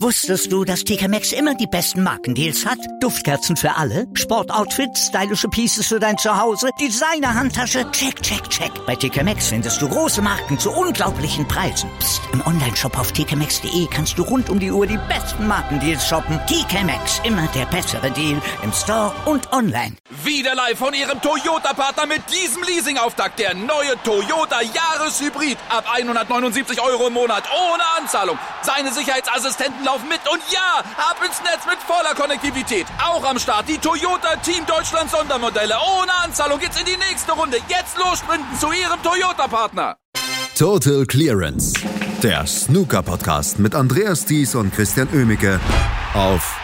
Wusstest du, dass TK Maxx immer die besten Markendeals hat? Duftkerzen für alle, Sportoutfits, stylische Pieces für dein Zuhause, Designer-Handtasche, check, check, check. Bei TK Maxx findest du große Marken zu unglaublichen Preisen. Psst. Im Onlineshop auf tkmaxx.de kannst du rund um die Uhr die besten Markendeals shoppen. TK Maxx, immer der bessere Deal im Store und online. Wieder live von Ihrem Toyota-Partner mit diesem Leasing-Auftakt. Der neue Toyota Jahreshybrid. Ab 179 € im Monat. Ohne Anzahlung. Seine Sicherheitsassistenten laufen mit. Und ja, ab ins Netz mit voller Konnektivität. Auch am Start die Toyota Team Deutschland Sondermodelle. Ohne Anzahlung geht's in die nächste Runde. Jetzt los sprinten zu Ihrem Toyota-Partner. Total Clearance. Der Snooker-Podcast mit Andreas Thies und Christian Oemicke auf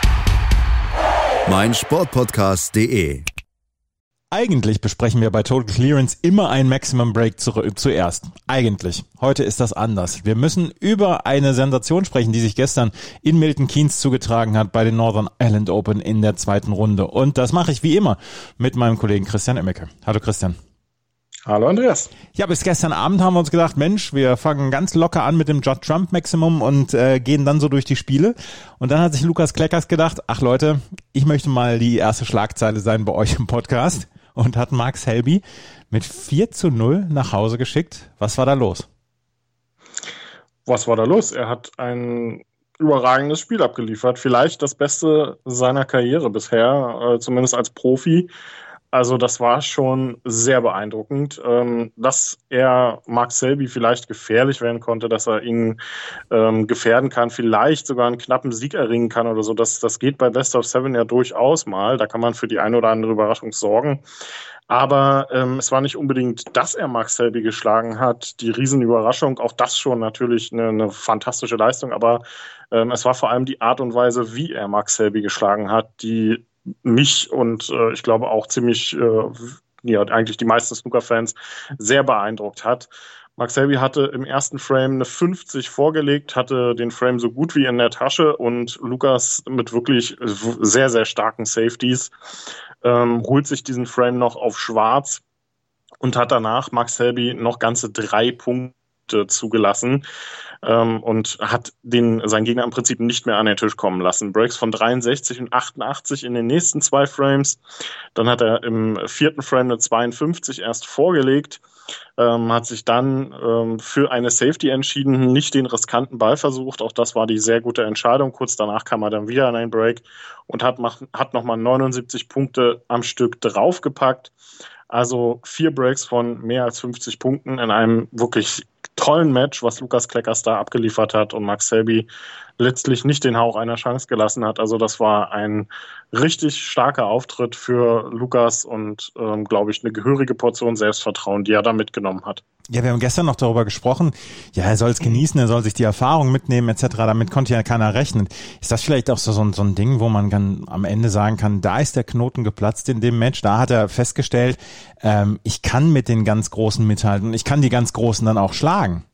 meinsportpodcast.de. Eigentlich besprechen wir bei Total Clearance immer einen Maximum Break zuerst. Eigentlich. Heute ist das anders. Wir müssen über eine Sensation sprechen, die sich gestern in Milton Keynes zugetragen hat bei den Northern Ireland Open in der zweiten Runde. Und das mache ich wie immer mit meinem Kollegen Christian Oemicke. Hallo Christian. Hallo Andreas. Ja, bis gestern Abend haben wir uns gedacht, Mensch, wir fangen ganz locker an mit dem Judd Trump Maximum und gehen dann so durch die Spiele. Und dann hat sich Lukas Kleckers gedacht, ach Leute, ich möchte mal die erste Schlagzeile sein bei euch im Podcast. Und hat Mark Selby mit 4:0 nach Hause geschickt. Was war da los? Was war da los? Er hat ein überragendes Spiel abgeliefert. Vielleicht das Beste seiner Karriere bisher, zumindest als Profi. Also das war schon sehr beeindruckend, dass er Mark Selby vielleicht gefährlich werden konnte, dass er ihn gefährden kann, vielleicht sogar einen knappen Sieg erringen kann oder so. Das geht bei Best of Seven ja durchaus mal. Da kann man für die eine oder andere Überraschung sorgen. Aber es war nicht unbedingt, dass er Mark Selby geschlagen hat, die Riesenüberraschung. Auch das schon natürlich eine fantastische Leistung. Aber es war vor allem die Art und Weise, wie er Mark Selby geschlagen hat, die mich und ich glaube auch ziemlich, eigentlich die meisten Snooker-Fans sehr beeindruckt hat. Mark Selby hatte im ersten Frame eine 50 vorgelegt, hatte den Frame so gut wie in der Tasche und Lukas mit wirklich sehr, sehr starken Safeties holt sich diesen Frame noch auf schwarz und hat danach Mark Selby noch ganze 3 Punkte zugelassen. Und hat seinen Gegner im Prinzip nicht mehr an den Tisch kommen lassen. Breaks von 63 und 88 in den nächsten 2 Frames. Dann hat er im 4. Frame eine 52 erst vorgelegt, hat sich dann für eine Safety entschieden, nicht den riskanten Ball versucht. Auch das war die sehr gute Entscheidung. Kurz danach kam er dann wieder an einen Break und hat nochmal 79 Punkte am Stück draufgepackt. Also 4 Breaks von mehr als 50 Punkten in einem wirklich tollen Match, was Lukas Kleckers da abgeliefert hat und Mark Selby letztlich nicht den Hauch einer Chance gelassen hat. Also das war ein richtig starker Auftritt für Lukas und, glaube ich, eine gehörige Portion Selbstvertrauen, die er da mitgenommen hat. Ja, wir haben gestern noch darüber gesprochen, ja, er soll es genießen, er soll sich die Erfahrung mitnehmen etc., damit konnte ja keiner rechnen. Ist das vielleicht auch so ein Ding, wo man dann am Ende sagen kann, da ist der Knoten geplatzt in dem Match, da hat er festgestellt, ich kann mit den ganz Großen mithalten und ich kann die ganz Großen dann auch schlagen.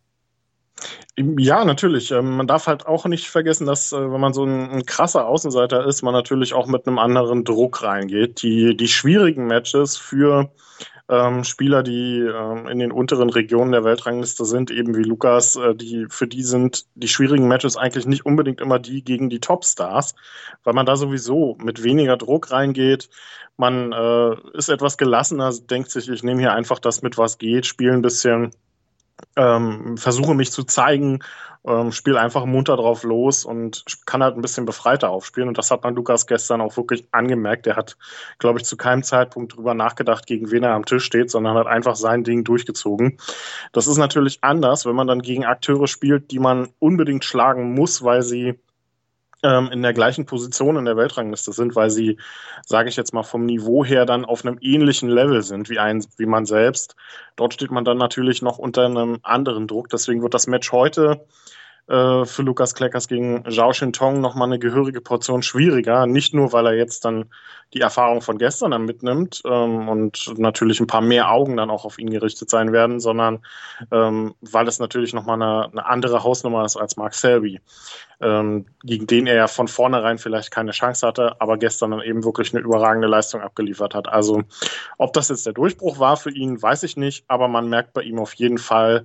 Ja, natürlich. Man darf halt auch nicht vergessen, dass, wenn man so ein krasser Außenseiter ist, man natürlich auch mit einem anderen Druck reingeht. Die schwierigen Matches für Spieler, die in den unteren Regionen der Weltrangliste sind, eben wie Lukas, für die sind die schwierigen Matches eigentlich nicht unbedingt immer die gegen die Topstars, weil man da sowieso mit weniger Druck reingeht. Man ist etwas gelassener, denkt sich, ich nehme hier einfach das mit, was geht, spiele ein bisschen, versuche mich zu zeigen, spiele einfach munter drauf los und kann halt ein bisschen befreiter aufspielen. Und das hat man Lukas gestern auch wirklich angemerkt. Er hat, glaube ich, zu keinem Zeitpunkt drüber nachgedacht, gegen wen er am Tisch steht, sondern hat einfach sein Ding durchgezogen. Das ist natürlich anders, wenn man dann gegen Akteure spielt, die man unbedingt schlagen muss, weil sie in der gleichen Position in der Weltrangliste sind, weil sie, sage ich jetzt mal, vom Niveau her dann auf einem ähnlichen Level sind wie man selbst. Dort steht man dann natürlich noch unter einem anderen Druck. Deswegen wird das Match heute für Lukas Kleckers gegen Zhao Shintong nochmal eine gehörige Portion schwieriger. Nicht nur, weil er jetzt dann die Erfahrung von gestern dann mitnimmt und natürlich ein paar mehr Augen dann auch auf ihn gerichtet sein werden, sondern weil es natürlich nochmal eine andere Hausnummer ist als Mark Selby, gegen den er ja von vornherein vielleicht keine Chance hatte, aber gestern dann eben wirklich eine überragende Leistung abgeliefert hat. Also ob das jetzt der Durchbruch war für ihn, weiß ich nicht, aber man merkt bei ihm auf jeden Fall,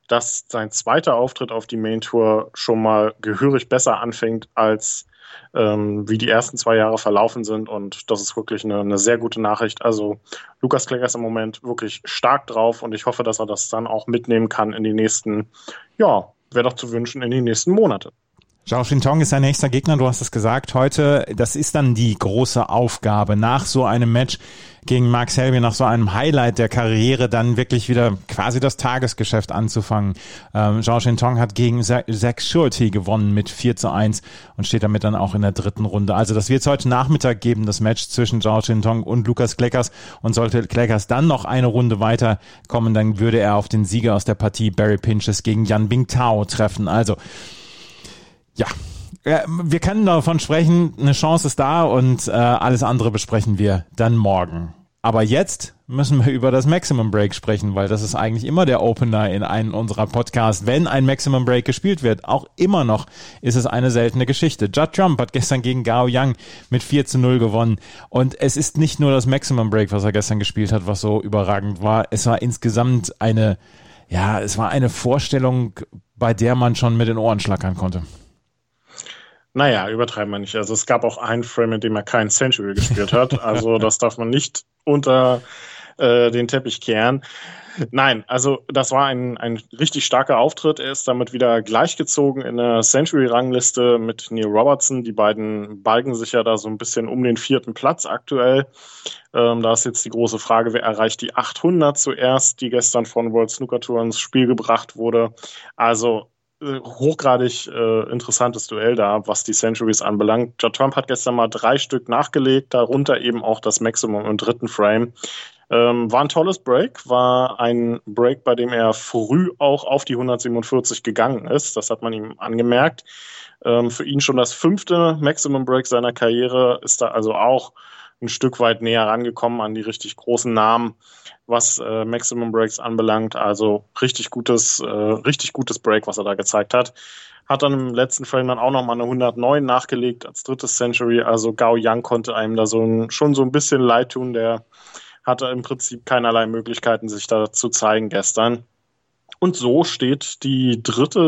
dass sein zweiter Auftritt auf die Main Tour schon mal gehörig besser anfängt, als wie die ersten 2 Jahre verlaufen sind. Und das ist wirklich eine sehr gute Nachricht. Also Lucas Clacker ist im Moment wirklich stark drauf und ich hoffe, dass er das dann auch mitnehmen kann in die nächsten, wäre doch zu wünschen, in die nächsten Monate. Zhao Xintong ist sein nächster Gegner, du hast es gesagt, heute, das ist dann die große Aufgabe, nach so einem Match gegen Mark Selby, nach so einem Highlight der Karriere, dann wirklich wieder quasi das Tagesgeschäft anzufangen. Zhao Xintong hat gegen Zach Surety gewonnen mit 4-1 und steht damit dann auch in der 3. Runde. Also das wird es heute Nachmittag geben, das Match zwischen Zhao Xintong und Lucas Clackers, und sollte Clackers dann noch eine Runde weiterkommen, dann würde er auf den Sieger aus der Partie Barry Pinches gegen Yan Bingtao treffen. Also ja, wir können davon sprechen, eine Chance ist da und alles andere besprechen wir dann morgen. Aber jetzt müssen wir über das Maximum Break sprechen, weil das ist eigentlich immer der Opener in einem unserer Podcasts. Wenn ein Maximum Break gespielt wird, auch immer noch ist es eine seltene Geschichte. Judd Trump hat gestern gegen Gao Yang mit 4-0 gewonnen. Und es ist nicht nur das Maximum Break, was er gestern gespielt hat, was so überragend war. Es war insgesamt eine Vorstellung, bei der man schon mit den Ohren schlackern konnte. Naja, übertreiben wir nicht. Also es gab auch einen Frame, in dem er keinen Century gespielt hat. Also das darf man nicht unter den Teppich kehren. Nein, also das war ein richtig starker Auftritt. Er ist damit wieder gleichgezogen in der Century-Rangliste mit Neil Robertson. Die beiden balgen sich ja da so ein bisschen um den 4. Platz aktuell. Da ist jetzt die große Frage, wer erreicht die 800 zuerst, die gestern von World Snooker Tour ins Spiel gebracht wurde. Also hochgradig interessantes Duell da, was die Centuries anbelangt. Judd Trump hat gestern mal 3 Stück nachgelegt, darunter eben auch das Maximum im 3. Frame. War ein tolles Break, war ein Break, bei dem er früh auch auf die 147 gegangen ist. Das hat man ihm angemerkt. Für ihn schon das 5. Maximum Break seiner Karriere, ist da also auch ein Stück weit näher rangekommen an die richtig großen Namen, was Maximum Breaks anbelangt. Also richtig gutes Break, was er da gezeigt hat. Hat dann im letzten Frame dann auch nochmal eine 109 nachgelegt als 3. Century. Also Gao Yang konnte einem da schon so ein bisschen leid tun. Der hatte im Prinzip keinerlei Möglichkeiten, sich da zu zeigen gestern. Und so steht die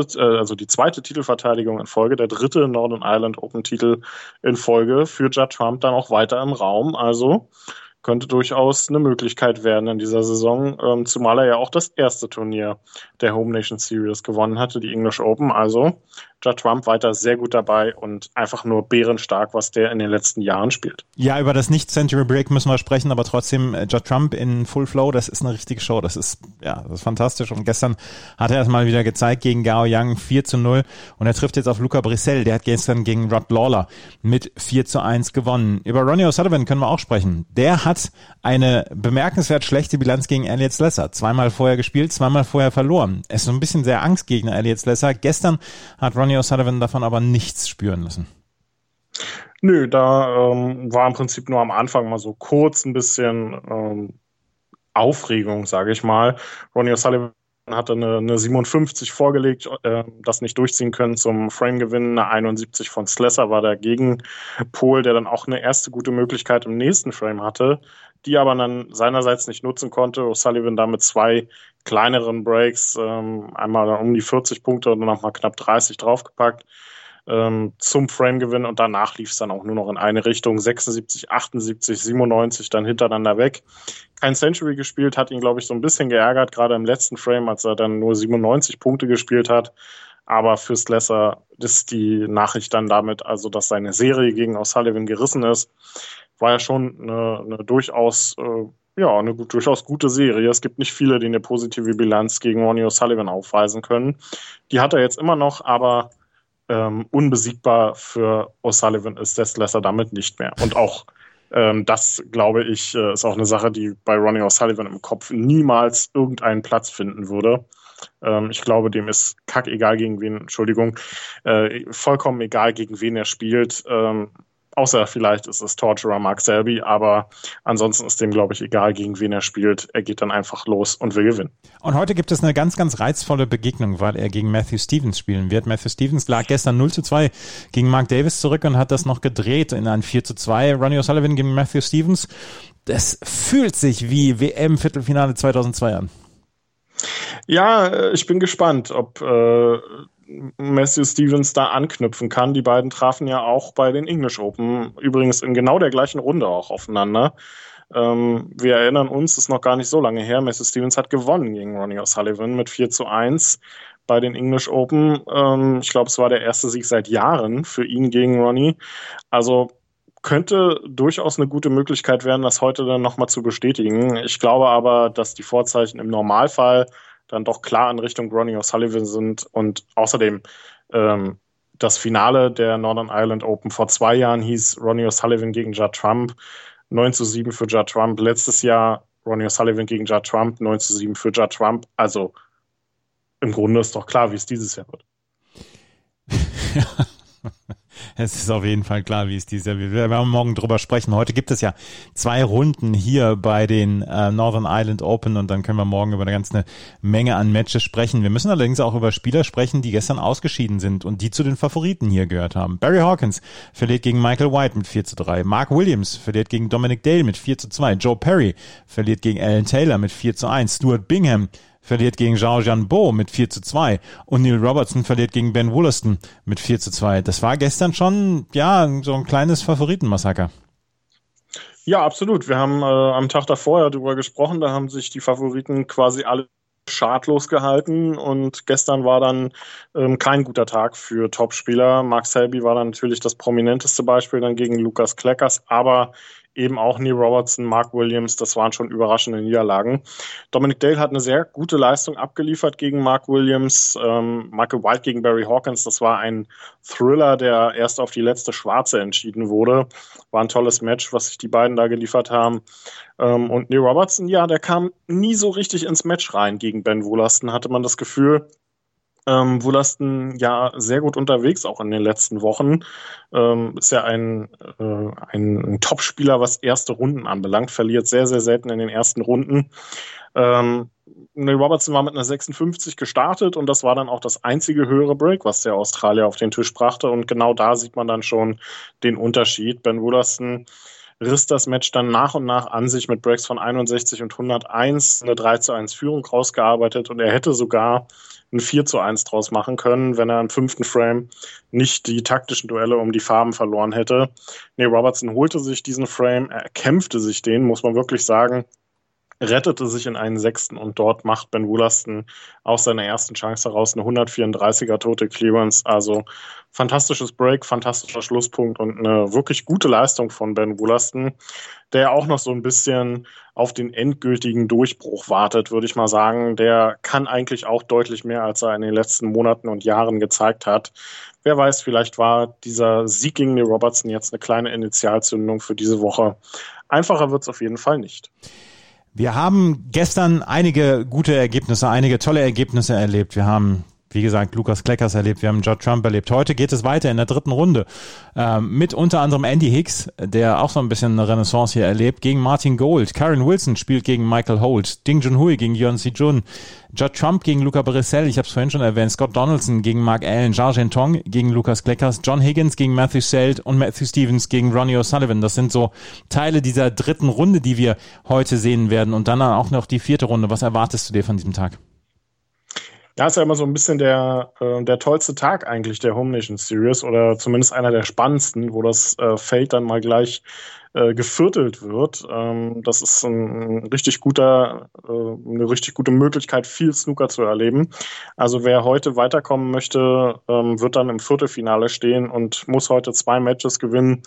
zweite Titelverteidigung in Folge, der 3. Northern Ireland Open Titel in Folge für Judd Trump dann auch weiter im Raum. Also könnte durchaus eine Möglichkeit werden in dieser Saison, zumal er ja auch das erste Turnier der Home Nation Series gewonnen hatte, die English Open. Also Judd Trump weiter sehr gut dabei und einfach nur bärenstark, was der in den letzten Jahren spielt. Ja, über das Nicht-Century-Break müssen wir sprechen, aber trotzdem Judd Trump in Full Flow, das ist eine richtige Show. Das ist fantastisch. Und gestern hat er es mal wieder gezeigt gegen Gao Yang 4-0 und er trifft jetzt auf Luca Brissell. Der hat gestern gegen Rod Lawler mit 4-1 gewonnen. Über Ronnie O'Sullivan können wir auch sprechen. Der hat eine bemerkenswert schlechte Bilanz gegen Elliot Slesser. 2-mal vorher gespielt, 2-mal vorher verloren. Er ist so ein bisschen sehr Angstgegner, Elliot Slesser. Gestern hat Ronnie O'Sullivan davon aber nichts spüren müssen. Nö, da war im Prinzip nur am Anfang mal so kurz ein bisschen Aufregung, sage ich mal. Ronnie O'Sullivan hatte eine 57 vorgelegt, das nicht durchziehen können zum Frame-Gewinn. Eine 71 von Slesser war der Gegenpol, der dann auch eine erste gute Möglichkeit im nächsten Frame hatte, die aber dann seinerseits nicht nutzen konnte. O'Sullivan da mit 2 kleineren Breaks, einmal um die 40 Punkte und dann nochmal knapp 30 draufgepackt zum Frame-Gewinn und danach lief es dann auch nur noch in eine Richtung, 76, 78, 97 dann hintereinander weg. Kein Century gespielt, hat ihn, glaube ich, so ein bisschen geärgert, gerade im letzten Frame, als er dann nur 97 Punkte gespielt hat. Aber für Slesser ist die Nachricht dann damit, also dass seine Serie gegen O'Sullivan gerissen ist, war ja schon eine durchaus gute Serie. Es gibt nicht viele, die eine positive Bilanz gegen Ronnie O'Sullivan aufweisen können. Die hat er jetzt immer noch, aber unbesiegbar für O'Sullivan ist der Slesser damit nicht mehr. Und auch das, glaube ich, ist auch eine Sache, die bei Ronnie O'Sullivan im Kopf niemals irgendeinen Platz finden würde. Ich glaube, dem ist vollkommen egal, gegen wen er spielt. Außer vielleicht ist es Torturer Mark Selby, aber ansonsten ist dem, glaube ich, egal, gegen wen er spielt. Er geht dann einfach los und will gewinnen. Und heute gibt es eine ganz, ganz reizvolle Begegnung, weil er gegen Matthew Stevens spielen wird. Matthew Stevens lag gestern 0-2 gegen Mark Davis zurück und hat das noch gedreht in ein 4-2. Ronnie O'Sullivan gegen Matthew Stevens. Das fühlt sich wie WM-Viertelfinale 2002 an. Ja, ich bin gespannt, ob Matthew Stevens da anknüpfen kann. Die beiden trafen ja auch bei den English Open, übrigens in genau der gleichen Runde auch aufeinander. Wir erinnern uns, ist noch gar nicht so lange her, Matthew Stevens hat gewonnen gegen Ronnie O'Sullivan mit 4-1 bei den English Open. Ich glaube, es war der erste Sieg seit Jahren für ihn gegen Ronnie. Also könnte durchaus eine gute Möglichkeit werden, das heute dann nochmal zu bestätigen. Ich glaube aber, dass die Vorzeichen im Normalfall dann doch klar in Richtung Ronnie O'Sullivan sind und außerdem das Finale der Northern Ireland Open vor 2 Jahren hieß Ronnie O'Sullivan gegen Judd Trump, 9-7 für Judd Trump. Letztes Jahr Ronnie O'Sullivan gegen Judd Trump, 9-7 für Judd Trump. Also im Grunde ist doch klar, wie es dieses Jahr wird. Es ist auf jeden Fall klar, wie es dieses Jahr wird. Wir werden morgen drüber sprechen. Heute gibt es ja 2 Runden hier bei den Northern Ireland Open und dann können wir morgen über eine ganze Menge an Matches sprechen. Wir müssen allerdings auch über Spieler sprechen, die gestern ausgeschieden sind und die zu den Favoriten hier gehört haben. Barry Hawkins verliert gegen Michael White mit 4-3. Mark Williams verliert gegen Dominic Dale mit 4-2. Joe Perry verliert gegen Alan Taylor mit 4-1. Stuart Bingham verliert gegen Zhao Bo mit 4-2 und Neil Robertson verliert gegen Ben Wollaston mit 4-2. Das war gestern schon, ja, so ein kleines Favoritenmassaker. Ja, absolut. Wir haben am Tag davor ja darüber gesprochen, da haben sich die Favoriten quasi alle schadlos gehalten und gestern war dann kein guter Tag für Topspieler. Mark Selby war dann natürlich das prominenteste Beispiel dann gegen Lucas Kleckers, aber eben auch Neil Robertson, Mark Williams, das waren schon überraschende Niederlagen. Dominic Dale hat eine sehr gute Leistung abgeliefert gegen Mark Williams. Michael White gegen Barry Hawkins, das war ein Thriller, der erst auf die letzte Schwarze entschieden wurde. War ein tolles Match, was sich die beiden da geliefert haben. Und Neil Robertson, ja, der kam nie so richtig ins Match rein gegen Ben Wollaston, hatte man das Gefühl. Wollaston ja sehr gut unterwegs, auch in den letzten Wochen. Ist ja ein Topspieler, was erste Runden anbelangt, verliert sehr, sehr selten in den ersten Runden. Neil Robertson war mit einer 56 gestartet und das war dann auch das einzige höhere Break, was der Australier auf den Tisch brachte und genau da sieht man dann schon den Unterschied. Ben Wollaston riss das Match dann nach und nach an sich mit Breaks von 61 und 101, eine 3-1 Führung rausgearbeitet und er hätte sogar ein 4-1 draus machen können, wenn er im 5. Frame nicht die taktischen Duelle um die Farben verloren hätte. Neil Robertson holte sich diesen Frame, er kämpfte sich den, muss man wirklich sagen, rettete sich in einen 6. und dort macht Ben Wollaston aus seiner ersten Chance heraus eine 134er Total Clearance. Also fantastisches Break, fantastischer Schlusspunkt und eine wirklich gute Leistung von Ben Wollaston, der auch noch so ein bisschen auf den endgültigen Durchbruch wartet, würde ich mal sagen. Der kann eigentlich auch deutlich mehr, als er in den letzten Monaten und Jahren gezeigt hat. Wer weiß, vielleicht war dieser Sieg gegen Neil Robertson jetzt eine kleine Initialzündung für diese Woche. Einfacher wird es auf jeden Fall nicht. Wir haben gestern einige gute Ergebnisse, einige tolle Ergebnisse erlebt. Wir haben, wie gesagt, Lucas Kleckers erlebt, wir haben Judd Trump erlebt. Heute geht es weiter in der 3. Runde mit unter anderem Andy Hicks, der auch so ein bisschen eine Renaissance hier erlebt, gegen Martin Gold. Karen Wilson spielt gegen Michael Holt. Ding Junhui gegen Yeon Si-jun. Judd Trump gegen Luca Brissell, ich habe es vorhin schon erwähnt. Scott Donaldson gegen Mark Allen. Zhao Zhentong gegen Lucas Kleckers. John Higgins gegen Matthew Selt und Matthew Stevens gegen Ronnie O'Sullivan. Das sind so Teile dieser 3. Runde, die wir heute sehen werden. Und dann auch noch die 4. Runde. Was erwartest du dir von diesem Tag? Ja, ist ja immer so ein bisschen der tollste Tag eigentlich der Home Nation Series oder zumindest einer der spannendsten, wo das Feld dann mal gleich geviertelt wird. Das ist eine richtig gute Möglichkeit, viel Snooker zu erleben. Also wer heute weiterkommen möchte, wird dann im Viertelfinale stehen und muss heute 2 Matches gewinnen.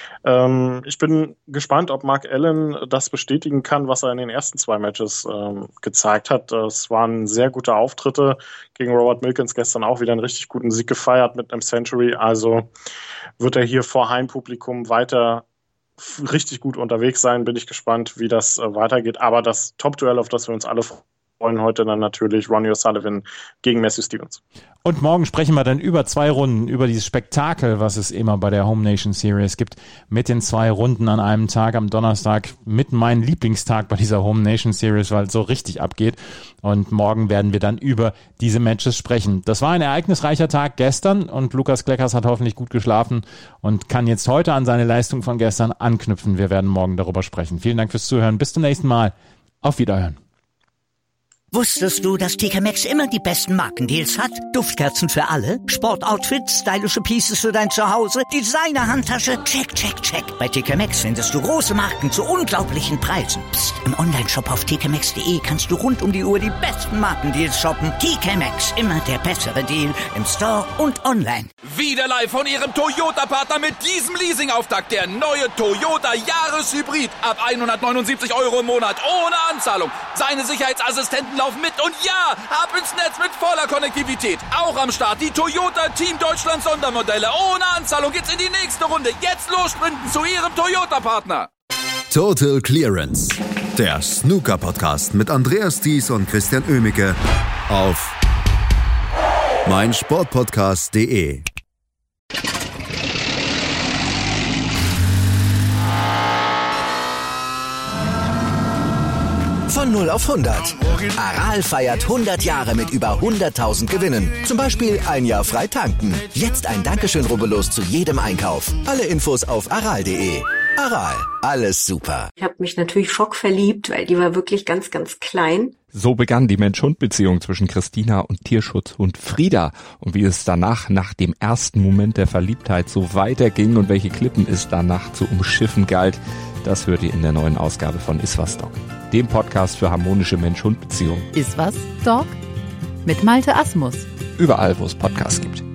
Ich bin gespannt, ob Mark Allen das bestätigen kann, was er in den ersten 2 Matches gezeigt hat. Das waren sehr gute Auftritte. Gegen Robert Milkins gestern auch wieder einen richtig guten Sieg gefeiert mit einem Century. Also wird er hier vor Heimpublikum weiter richtig gut unterwegs sein. Bin ich gespannt, wie das weitergeht. Aber das Top-Duell, auf das wir uns alle freuen, heute dann natürlich Ronnie O'Sullivan gegen Matthew Stevens. Und morgen sprechen wir dann über 2 Runden, über dieses Spektakel, was es immer bei der Home Nation Series gibt, mit den 2 Runden an einem Tag am Donnerstag, mit meinem Lieblingstag bei dieser Home Nation Series, weil es so richtig abgeht. Und morgen werden wir dann über diese Matches sprechen. Das war ein ereignisreicher Tag gestern und Lucas Kleckers hat hoffentlich gut geschlafen und kann jetzt heute an seine Leistung von gestern anknüpfen. Wir werden morgen darüber sprechen. Vielen Dank fürs Zuhören. Bis zum nächsten Mal. Auf Wiederhören. Wusstest du, dass TK Maxx immer die besten Markendeals hat? Duftkerzen für alle, Sportoutfits, stylische Pieces für dein Zuhause, Designer-Handtasche, check, check, check. Bei TK Maxx findest du große Marken zu unglaublichen Preisen. Psst. Im Onlineshop auf tkmaxx.de kannst du rund um die Uhr die besten Markendeals shoppen. TK Maxx, immer der bessere Deal im Store und online. Wieder live von Ihrem Toyota-Partner mit diesem Leasing-Auftakt. Der neue Toyota Jahreshybrid. Ab 179 € im Monat. Ohne Anzahlung. Seine Sicherheitsassistenten laufen mit. Und ja, ab ins Netz mit voller Konnektivität. Auch am Start die Toyota Team Deutschland Sondermodelle. Ohne Anzahlung geht's in die nächste Runde. Jetzt los sprinten zu Ihrem Toyota-Partner. Total Clearance. Der Snooker-Podcast mit Andreas Thies und Christian Oemicke auf meinsportpodcast.de. Von 0 auf 100. Aral feiert 100 Jahre mit über 100.000 Gewinnen. Zum Beispiel ein Jahr frei tanken. Jetzt ein Dankeschön, rubbellos zu jedem Einkauf. Alle Infos auf aral.de. Aral, alles super. Ich habe mich natürlich schockverliebt, weil die war wirklich ganz, ganz klein. So begann die Mensch-Hund-Beziehung zwischen Christina und Tierschutzhund Frieda. Und wie es danach, nach dem ersten Moment der Verliebtheit, so weiterging und welche Klippen es danach zu umschiffen galt, das hört ihr in der neuen Ausgabe von Iswas Dog, dem Podcast für harmonische Mensch-Hund-Beziehungen. Iswas Dog? Mit Malte Asmus. Überall, wo es Podcasts gibt.